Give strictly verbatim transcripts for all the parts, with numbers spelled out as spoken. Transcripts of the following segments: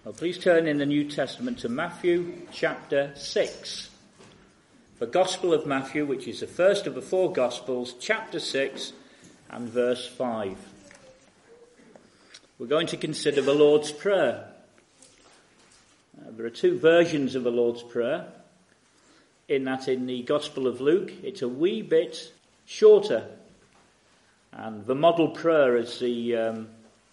Well, please turn in the New Testament to Matthew chapter six. The Gospel of Matthew, which is the first of the four Gospels, chapter six and verse five. We're going to consider the Lord's Prayer. Uh, there are two versions of the Lord's Prayer, in that in the Gospel of Luke it's a wee bit shorter. And the model prayer, as the um,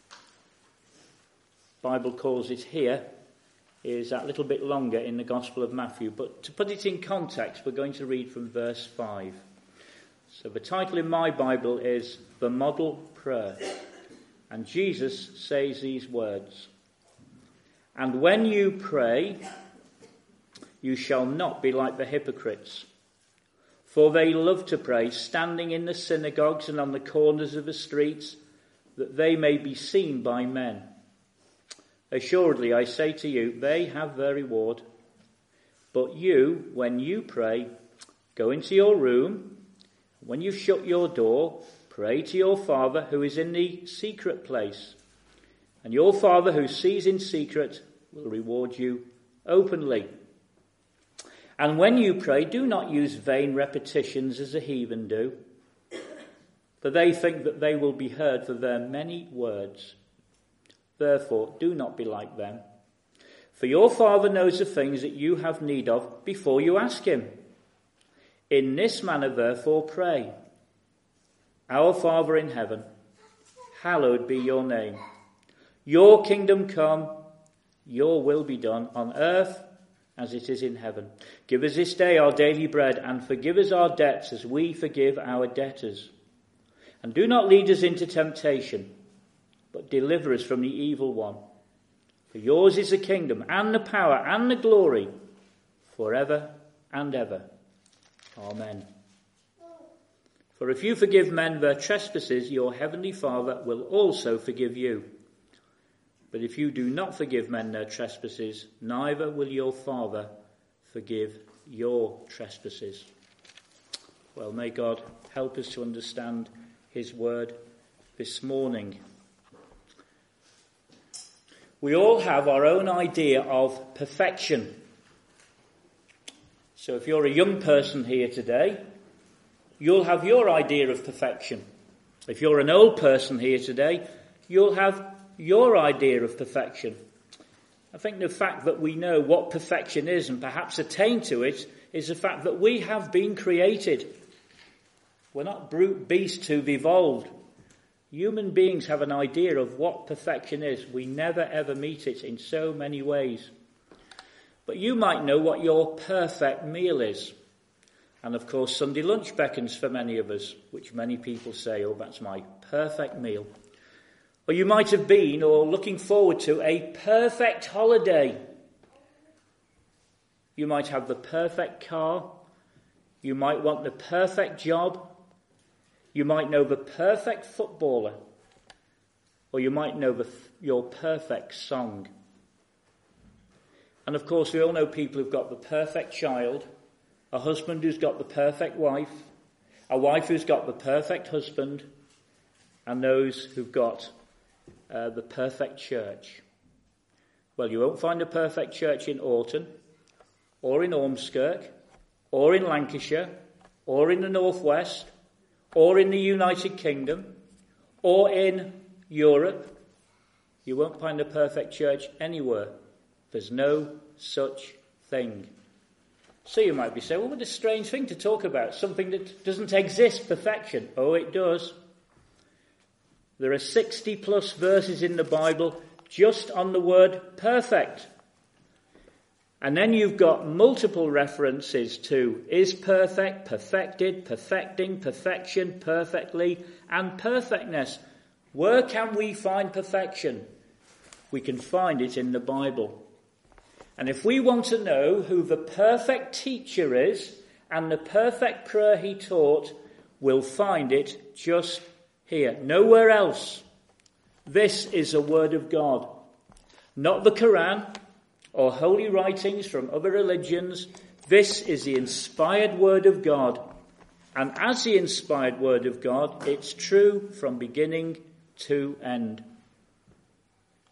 Bible calls it here, is that little bit longer in the Gospel of Matthew. But to put it in context, we're going to read from verse five. So the title in my Bible is The Model Prayer. And Jesus says these words: "And when you pray, you shall not be like the hypocrites, for they love to pray, standing in the synagogues and on the corners of the streets, that they may be seen by men. Assuredly, I say to you, they have their reward. But you, when you pray, go into your room. When you've shut your door, pray to your Father who is in the secret place. And your Father who sees in secret will reward you openly. And when you pray, do not use vain repetitions as the heathen do, for they think that they will be heard for their many words. Therefore, do not be like them. For your Father knows the things that you have need of before you ask him. In this manner, therefore, pray. Our Father in heaven, hallowed be your name. Your kingdom come, your will be done on earth as it is in heaven. Give us this day our daily bread, and forgive us our debts as we forgive our debtors. And do not lead us into temptation, but deliver us from the evil one. For yours is the kingdom, and the power, and the glory, forever and ever. Amen. For if you forgive men their trespasses, your heavenly Father will also forgive you. But if you do not forgive men their trespasses, neither will your Father forgive your trespasses." Well, may God help us to understand his word this morning. We all have our own idea of perfection. So if you're a young person here today, you'll have your idea of perfection. If you're an old person here today, you'll have your idea of perfection. I think the fact that we know what perfection is and perhaps attain to it is the fact that we have been created. We're not brute beasts who've evolved. Human beings have an idea of what perfection is. We never ever meet it in so many ways. But you might know what your perfect meal is. And of course, Sunday lunch beckons for many of us, which many people say, "Oh, that's my perfect meal." Or you might have been or looking forward to a perfect holiday. You might have the perfect car. You might want the perfect job. You might know the perfect footballer. Or you might know the, your perfect song. And of course, we all know people who've got the perfect child, a husband who's got the perfect wife, a wife who's got the perfect husband, and those who've got uh, the perfect church. Well, you won't find a perfect church in Orton, or in Ormskirk, or in Lancashire, or in the Northwest, or in the United Kingdom, or in Europe. You won't find a perfect church anywhere. There's no such thing. So you might be saying, well, what a strange thing to talk about, something that doesn't exist, perfection. Oh, it does. There are sixty plus verses in the Bible just on the word perfect. And then you've got multiple references to is perfect, perfected, perfecting, perfection, perfectly, and perfectness. Where can we find perfection? We can find it in the Bible. And if we want to know who the perfect teacher is and the perfect prayer he taught, we'll find it just here, nowhere else. This is the Word of God, not the Quran or holy writings from other religions. This is the inspired Word of God. And as the inspired Word of God, it's true from beginning to end.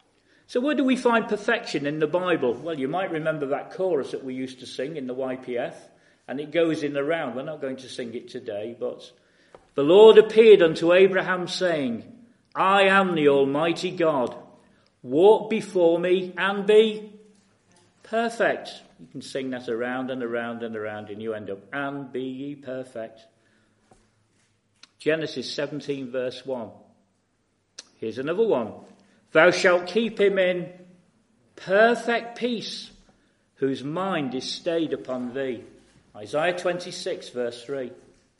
So where do we find perfection in the Bible? Well, you might remember that chorus that we used to sing in the Y P F, and it goes in the round. We're not going to sing it today, but the Lord appeared unto Abraham, saying, I am the Almighty God. Walk before me and be perfect. You can sing that around and around and around, and you end up, and be ye perfect. Genesis seventeen, verse one. Here's another one. Thou shalt keep him in perfect peace, whose mind is stayed upon thee. Isaiah twenty-six, verse three.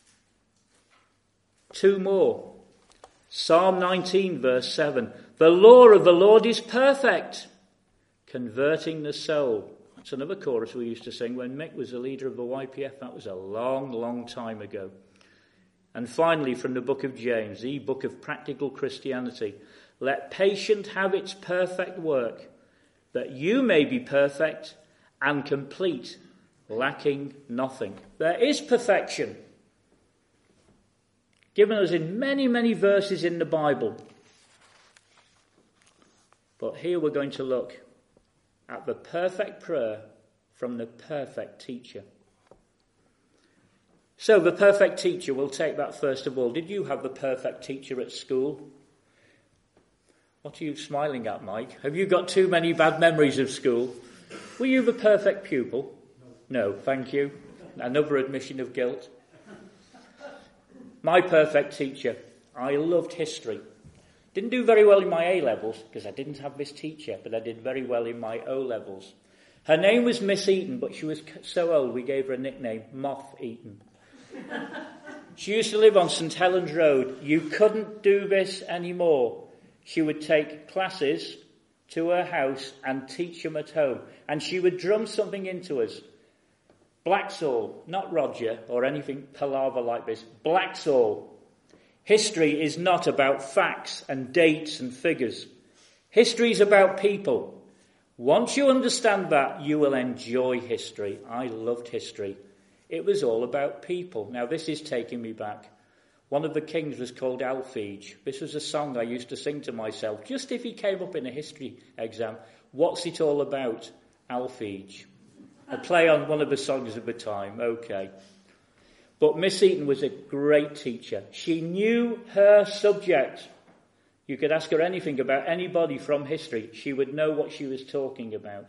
Two more. Psalm nineteen, verse seven. The law of the Lord is perfect, converting the soul. That's another chorus we used to sing when Mick was the leader of the Y P F. That was a long, long time ago. And finally, from the book of James, the book of practical Christianity. Let patience have its perfect work, that you may be perfect and complete, lacking nothing. There is perfection, given us in many, many verses in the Bible. But here we're going to look at the perfect prayer from the perfect teacher. So the perfect teacher, we'll take that first of all. Did you have the perfect teacher at school? What are you smiling at, Mike? Have you got too many bad memories of school? Were you the perfect pupil? No, no, thank you. Another admission of guilt. My perfect teacher. I loved history. Didn't do very well in my A-levels because I didn't have this teacher, but I did very well in my O-levels. Her name was Miss Eaton, but she was so old we gave her a nickname, Moth Eaton. She used to live on St Helens Road. You couldn't do this anymore. She would take classes to her house and teach them at home. And she would drum something into us. Blacksall, not Roger or anything palaver like this. Blacksall. History is not about facts and dates and figures. History is about people. Once you understand that, you will enjoy history. I loved history. It was all about people. Now, this is taking me back. One of the kings was called Alphege. This was a song I used to sing to myself, just if he came up in a history exam. What's it all about? Alphege. A play on one of the songs of the time. Okay. But Miss Eaton was a great teacher. She knew her subject. You could ask her anything about anybody from history. She would know what she was talking about.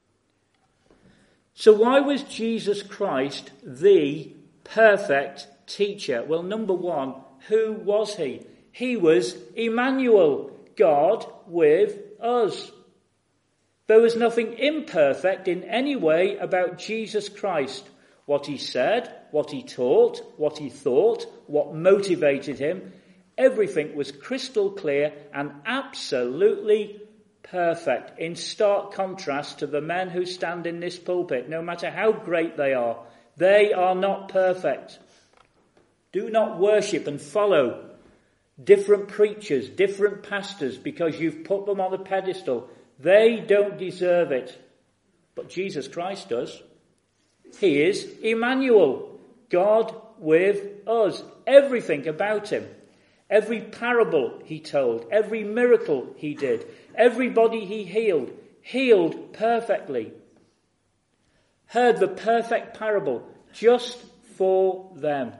So why was Jesus Christ the perfect teacher? Well, number one, who was he? He was Emmanuel, God with us. There was nothing imperfect in any way about Jesus Christ. What he said, what he taught, what he thought, what motivated him, everything was crystal clear and absolutely perfect, in stark contrast to the men who stand in this pulpit. No matter how great they are, they are not perfect. Do not worship and follow different preachers, different pastors, because you've put them on a pedestal. They don't deserve it. But Jesus Christ does. He is Emmanuel, God with us. Everything about him. Every parable he told, every miracle he did, everybody he healed, healed perfectly. Heard the perfect parable just for them.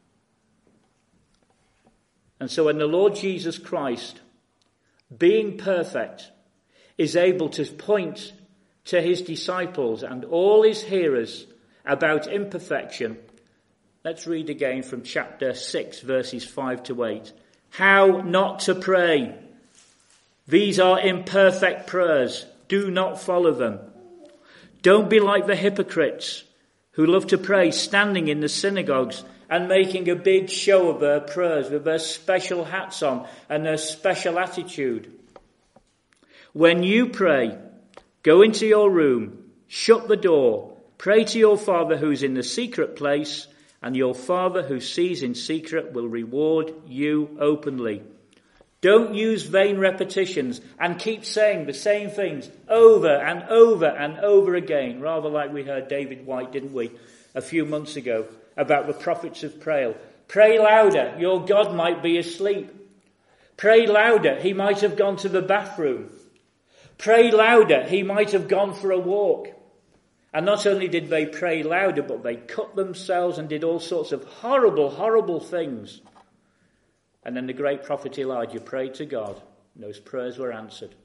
And so when the Lord Jesus Christ, being perfect, is able to point to his disciples and all his hearers about imperfection, let's read again from chapter six, verses five to eight. How not to pray. These are imperfect prayers. Do not follow them. Don't be like the hypocrites who love to pray standing in the synagogues and making a big show of their prayers with their special hats on and their special attitude. When you pray, go into your room, shut the door, pray to your Father who's in the secret place, and your Father who sees in secret will reward you openly. Don't use vain repetitions and keep saying the same things over and over and over again, rather like we heard David White, didn't we, a few months ago, about the prophets of prayer. Pray louder, your God might be asleep. Pray louder, he might have gone to the bathroom. Pray louder. He might have gone for a walk. And not only did they pray louder, but they cut themselves and did all sorts of horrible, horrible things. And then the great prophet Elijah prayed to God, and those prayers were answered.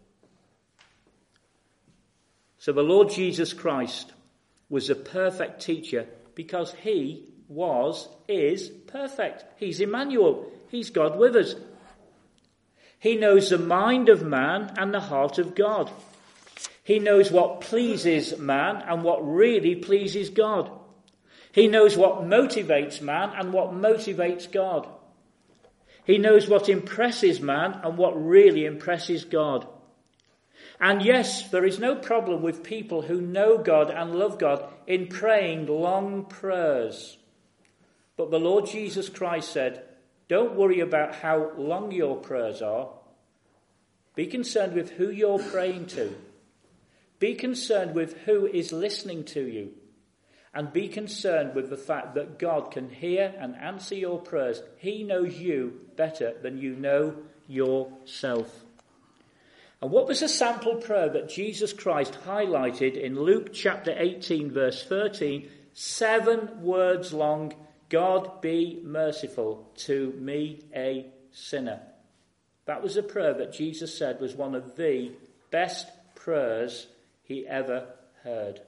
So the Lord Jesus Christ was a perfect teacher because he was, is perfect. He's Emmanuel. He's God with us. He knows the mind of man and the heart of God. He knows what pleases man and what really pleases God. He knows what motivates man and what motivates God. He knows what impresses man and what really impresses God. And yes, there is no problem with people who know God and love God in praying long prayers. But the Lord Jesus Christ said, don't worry about how long your prayers are. Be concerned with who you're praying to. Be concerned with who is listening to you. And be concerned with the fact that God can hear and answer your prayers. He knows you better than you know yourself. And what was a sample prayer that Jesus Christ highlighted in Luke chapter eighteen, verse thirteen? Seven words long. God be merciful to me, a sinner. That was a prayer that Jesus said was one of the best prayers he ever heard.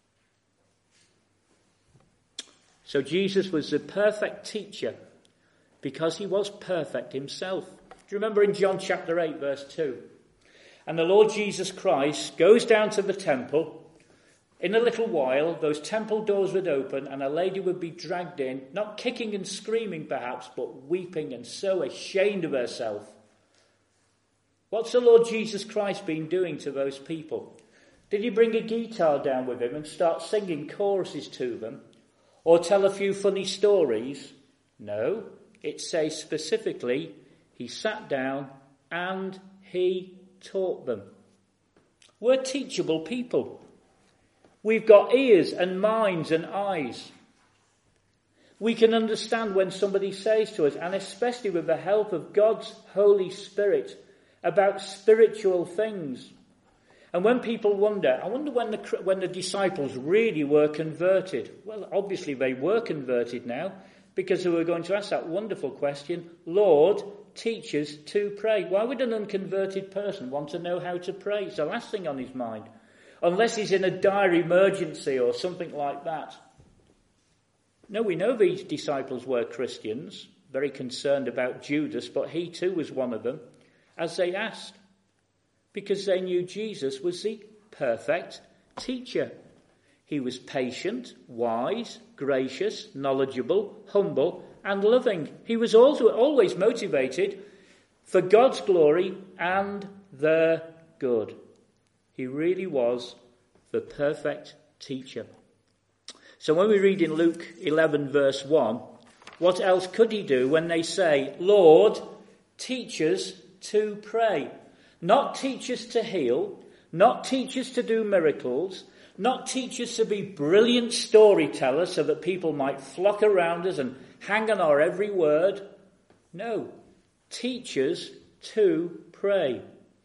So Jesus was the perfect teacher because he was perfect himself. Do you remember in John chapter eight, verse two? And the Lord Jesus Christ goes down to the temple. In a little while, those temple doors would open and a lady would be dragged in, not kicking and screaming perhaps, but weeping and so ashamed of herself. What's the Lord Jesus Christ been doing to those people? Did he bring a guitar down with him and start singing choruses to them? Or tell a few funny stories? No, it says specifically, he sat down and he taught them. We're teachable people. We've got ears and minds and eyes. We can understand when somebody says to us, and especially with the help of God's Holy Spirit, about spiritual things. And when people wonder, I wonder when the, when the disciples really were converted. Well, obviously they were converted now, because they were going to ask that wonderful question, Lord, teach us to pray. Why would an unconverted person want to know how to pray? It's the last thing on his mind. Unless he's in a dire emergency or something like that. No, we know these disciples were Christians, very concerned about Judas, but he too was one of them, as they asked. Because they knew Jesus was the perfect teacher. He was patient, wise, gracious, knowledgeable, humble, and loving. He was also always motivated for God's glory and their good. He really was the perfect teacher. So when we read in Luke eleven verse one, what else could he do when they say, Lord, teach us to pray? Not teach us to heal, not teach us to do miracles, not teach us to be brilliant storytellers so that people might flock around us and hang on our every word. No, teach us to pray.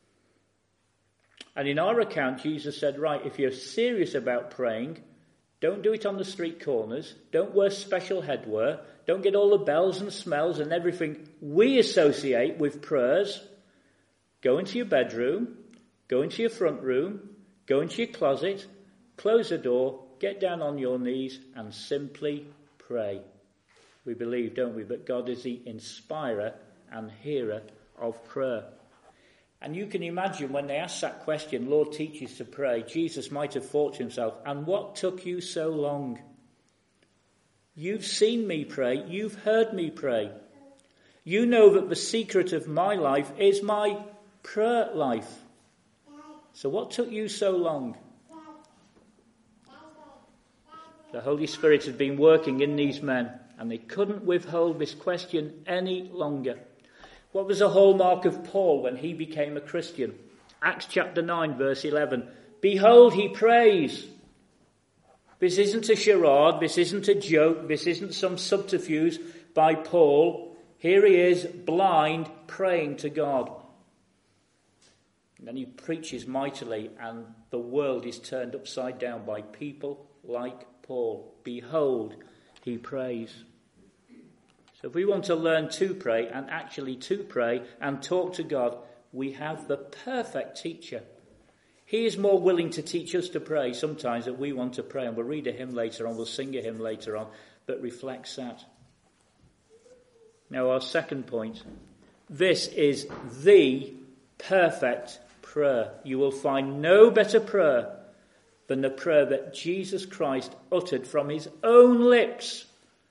And in our account, Jesus said, right, if you're serious about praying, don't do it on the street corners. Don't wear special headwear. Don't get all the bells and smells and everything we associate with prayers. Go into your bedroom. Go into your front room. Go into your closet. Close the door. Get down on your knees and simply pray. We believe, don't we, that God is the inspirer and hearer of prayer. And you can imagine when they asked that question, Lord, teach us to pray, Jesus might have thought to himself, and what took you so long? You've seen me pray. You've heard me pray. You know that the secret of my life is my prayer life. So what took you so long? The Holy Spirit had been working in these men, and they couldn't withhold this question any longer. What was the hallmark of Paul when he became a Christian? Acts chapter nine, verse eleven. Behold, he prays. This isn't a charade. This isn't a joke. This isn't some subterfuge by Paul. Here he is, blind, praying to God. And then he preaches mightily, and the world is turned upside down by people like Paul. Behold, he prays. So if we want to learn to pray, and actually to pray, and talk to God, we have the perfect teacher. He is more willing to teach us to pray sometimes than we want to pray. And we'll read a hymn later on, we'll sing a hymn later on, that reflects that. Now our second point. This is the perfect prayer. You will find no better prayer than the prayer that Jesus Christ uttered from his own lips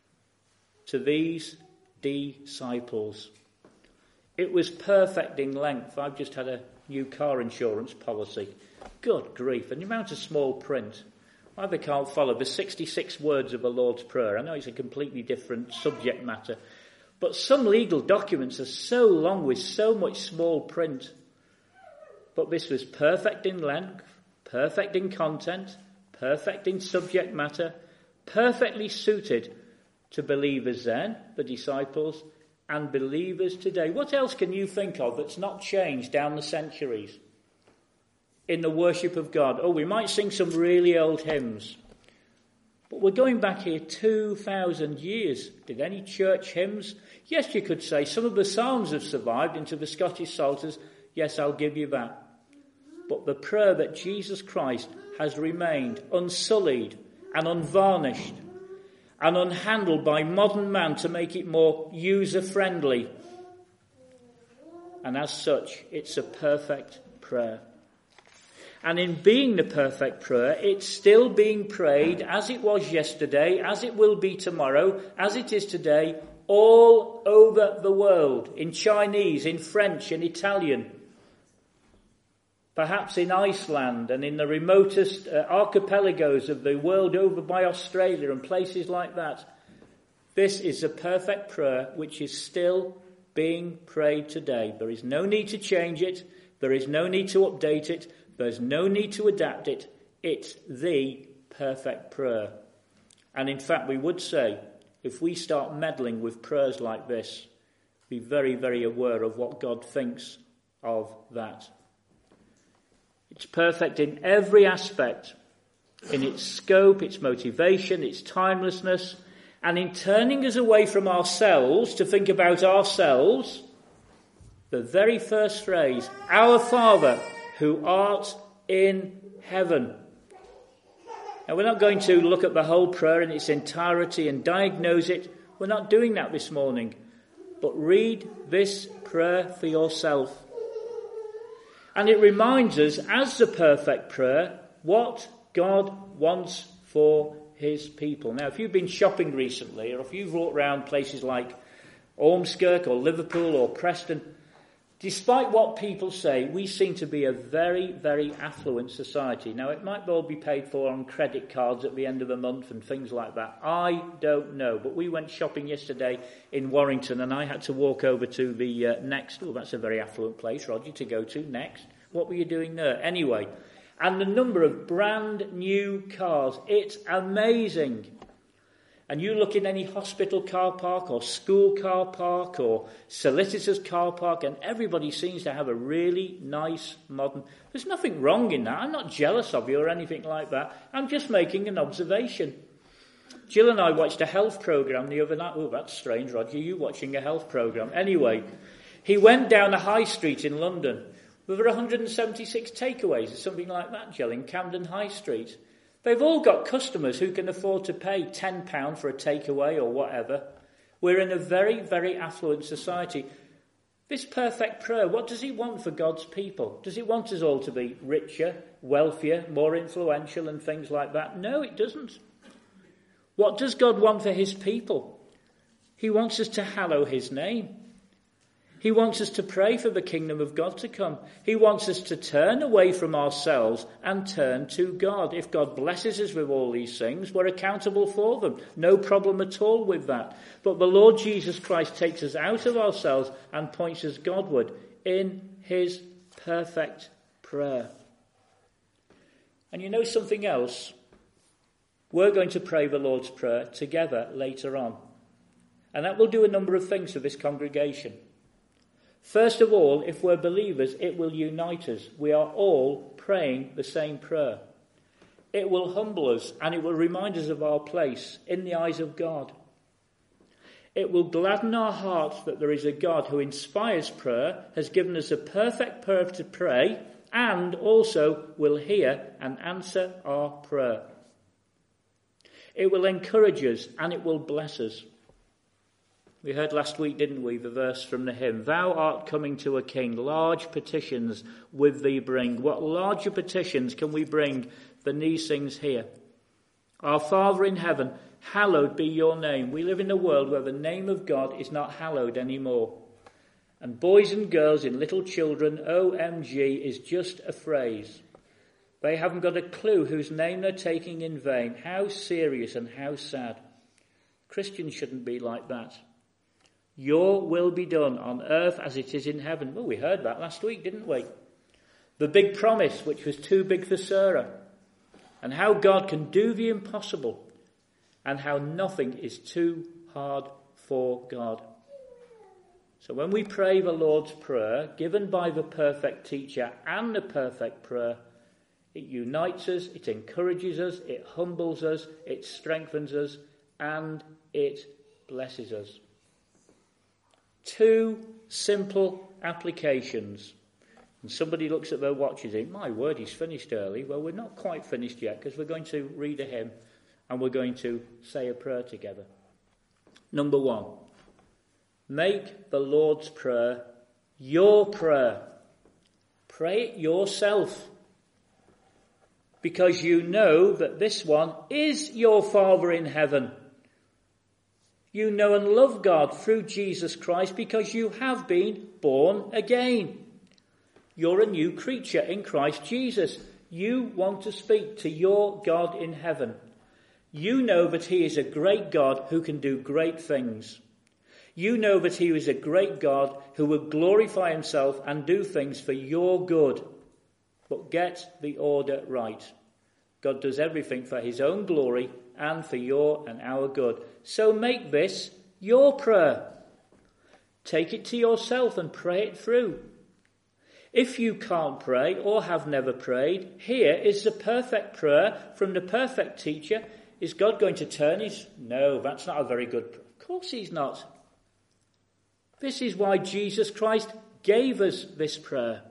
to these disciples. It was perfect in length. I've just had a new car insurance policy. Good grief, and the amount of small print. Either can't follow the sixty-six words of the Lord's Prayer. I know it's a completely different subject matter, but some legal documents are so long with so much small print. But this was perfect in length, perfect in content, perfect in subject matter, perfectly suited to believers then, the disciples, and believers today. What else can you think of that's not changed down the centuries in the worship of God? Oh, we might sing some really old hymns, but we're going back here two thousand years. Did any church hymns? Yes, you could say some of the psalms have survived into the Scottish Psalters. Yes, I'll give you that. But the prayer that Jesus Christ has remained unsullied and unvarnished and unhandled by modern man to make it more user-friendly. And as such, it's a perfect prayer. And in being the perfect prayer, it's still being prayed as it was yesterday, as it will be tomorrow, as it is today, all over the world, in Chinese, in French, in Italian, perhaps in Iceland and in the remotest uh, archipelagos of the world over by Australia and places like that. This is a perfect prayer which is still being prayed today. There is no need to change it. There is no need to update it. There's no need to adapt it. It's the perfect prayer. And in fact, we would say, if we start meddling with prayers like this, be very, very aware of what God thinks of that. It's perfect in every aspect, in its scope, its motivation, its timelessness, and in turning us away from ourselves to think about ourselves. The very first phrase, Our Father, who art in heaven. Now, we're not going to look at the whole prayer in its entirety and diagnose it. We're not doing that this morning. But read this prayer for yourself. And it reminds us, as the perfect prayer, what God wants for his people. Now, if you've been shopping recently, or if you've walked around places like Ormskirk or Liverpool or Preston, despite what people say, we seem to be a very, very affluent society. Now, it might well be paid for on credit cards at the end of the month and things like that. I don't know. But we went shopping yesterday in Warrington, and I had to walk over to the uh, Next. Oh, that's a very affluent place, Roger, to go to. Next. What were you doing there? Anyway, and the number of brand new cars, it's amazing. And you look in any hospital car park or school car park or solicitor's car park, and everybody seems to have a really nice modern... There's nothing wrong in that. I'm not jealous of you or anything like that. I'm just making an observation. Jill and I watched a health programme the other night. Oh, that's strange, Roger, you watching a health programme. Anyway, he went down a high street in London with one hundred seventy-six takeaways or something like that, Jill, in Camden High Street. They've all got customers who can afford to pay ten pounds for a takeaway or whatever. We're in a very, very affluent society. This perfect prayer, what does he want for God's people? Does he want us all to be richer, wealthier, more influential and things like that? No, it doesn't. What does God want for his people? He wants us to hallow his name. He wants us to pray for the kingdom of God to come. He wants us to turn away from ourselves and turn to God. If God blesses us with all these things, we're accountable for them. No problem at all with that. But the Lord Jesus Christ takes us out of ourselves and points us Godward in his perfect prayer. And you know something else? We're going to pray the Lord's Prayer together later on. And that will do a number of things for this congregation. First of all, if we're believers, it will unite us. We are all praying the same prayer. It will humble us and it will remind us of our place in the eyes of God. It will gladden our hearts that there is a God who inspires prayer, has given us a perfect prayer to pray, and also will hear and answer our prayer. It will encourage us and it will bless us. We heard last week, didn't we, the verse from the hymn, "Thou art coming to a king, large petitions with thee bring." What larger petitions can we bring than these things here? Our Father in heaven, hallowed be your name. We live in a world where the name of God is not hallowed anymore. And boys and girls and little children, O M G is just a phrase. They haven't got a clue whose name they're taking in vain. How serious and how sad. Christians shouldn't be like that. Your will be done on earth as it is in heaven. Well, we heard that last week, didn't we? The big promise, which was too big for Sarah. And how God can do the impossible. And how nothing is too hard for God. So when we pray the Lord's Prayer, given by the perfect teacher and the perfect prayer, it unites us, it encourages us, it humbles us, it strengthens us, and it blesses us. Two simple applications. And somebody looks at their watch and thinks, my word, he's finished early. Well, we're not quite finished yet because we're going to read a hymn and we're going to say a prayer together. Number one, make the Lord's Prayer your prayer. Pray it yourself. Because you know that this one is your Father in heaven. You know and love God through Jesus Christ because you have been born again. You're a new creature in Christ Jesus. You want to speak to your God in heaven. You know that he is a great God who can do great things. You know that he is a great God who will glorify himself and do things for your good. But get the order right. God does everything for his own glory and for your and our good. So make this your prayer. Take it to yourself and pray it through. If you can't pray or have never prayed, here is the perfect prayer from the perfect teacher. Is God going to turn his... No, that's not a very good... Of course he's not. This is why Jesus Christ gave us this prayer.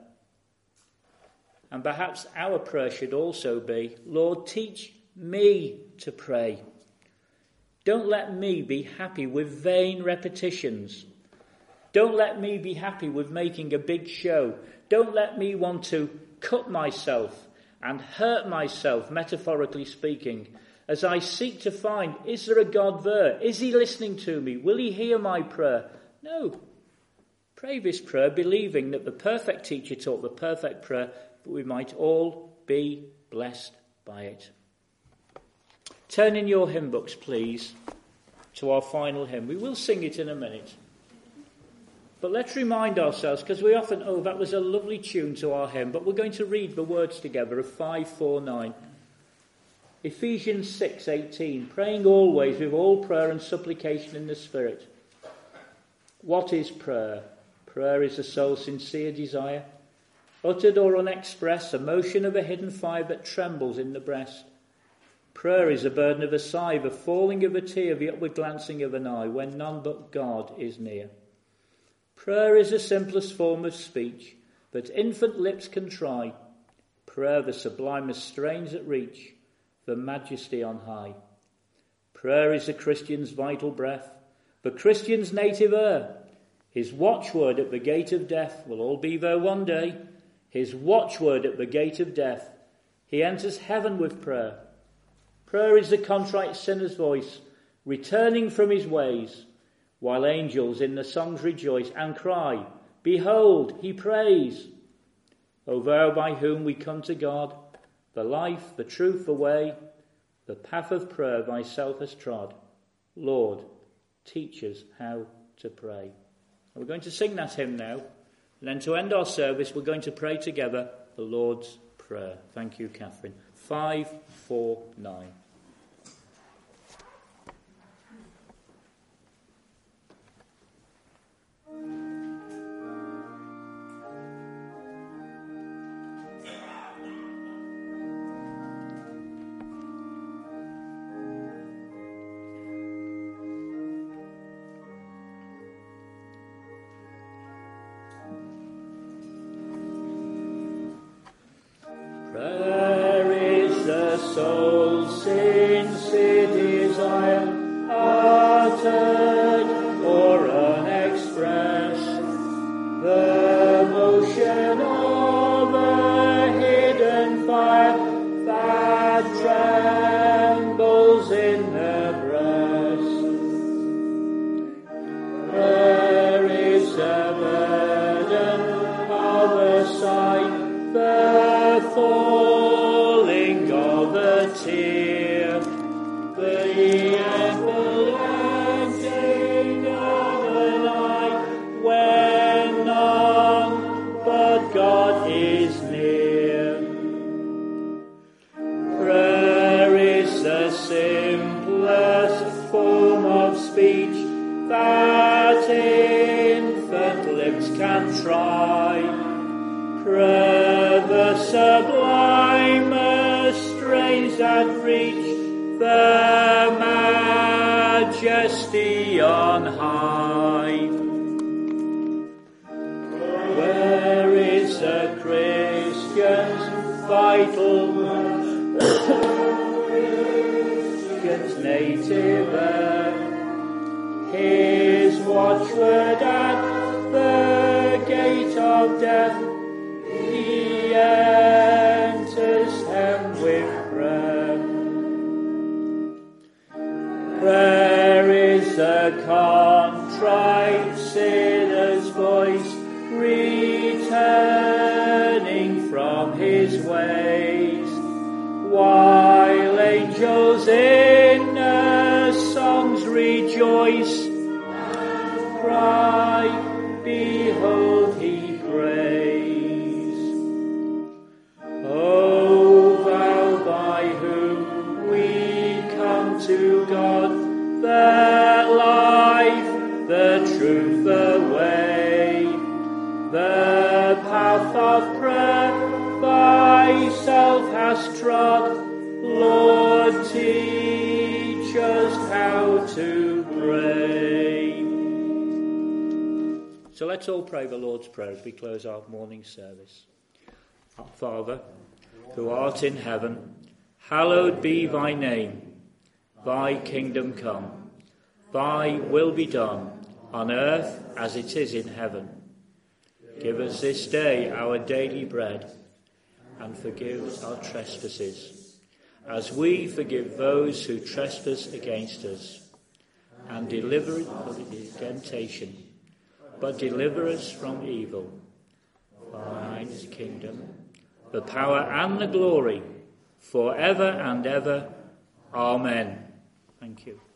And perhaps our prayer should also be, Lord, teach me to pray. Don't let me be happy with vain repetitions. Don't let me be happy with making a big show. Don't let me want to cut myself and hurt myself, metaphorically speaking, as I seek to find, is there a God there? Is he listening to me? Will he hear my prayer? No. Pray this prayer believing that the perfect teacher taught the perfect prayer, that we might all be blessed by it. Turn in your hymn books, please, to our final hymn. We will sing it in a minute. But let's remind ourselves, because we often, oh, that was a lovely tune to our hymn, but we're going to read the words together of five four nine. Ephesians six eighteen, praying always with all prayer and supplication in the Spirit. What is prayer? Prayer is a soul's sincere desire, uttered or unexpressed, a motion of a hidden fire that trembles in the breast. Prayer is the burden of a sigh, the falling of a tear, the upward glancing of an eye, when none but God is near. Prayer is the simplest form of speech that infant lips can try. Prayer the sublimest strains that reach the majesty on high. Prayer is the Christian's vital breath, the Christian's native air. His watchword at the gate of death, will all be there one day. His watchword at the gate of death. He enters heaven with prayer. Prayer is the contrite sinner's voice, returning from his ways, while angels in the songs rejoice and cry, behold, he prays. O thou by whom we come to God, the life, the truth, the way, the path of prayer thyself has trod. Lord, teach us how to pray. And we're going to sing that hymn now. And then to end our service, we're going to pray together the Lord's Prayer. Thank you, Catherine. five four nine. soul since it desire uttered or unexpressed, the motion of a hidden fire that trembles in the breast. There is a burden of a sigh, the falling of a tear, the everlasting of an eye, when none but God is near. Prayer is the simplest form of speech that infant lips can try. Prayer the sublimest strains that reach the majesty on high. Where is a Christian's vital Christian's native earth, his watchword at the gate of death, he enters them with prayer. Prayer is a contrite sinner's voice, returning from his ways, while angels in their songs rejoice, cry, behold, he prays. O thou by whom we come to God, the life, the truth, the way, the path of prayer thyself hast trod, Lord, teach us how to pray. So let's all pray the Lord's Prayer as we close our morning service. Our Father, who art in heaven, hallowed be thy name. Thy kingdom come. Thy will be done, on earth as it is in heaven. Give us this day our daily bread, and forgive us our trespasses, as we forgive those who trespass against us. And deliver us from temptation, but deliver us from evil. For thine is the kingdom, the power and the glory, forever and ever. Amen. Thank you.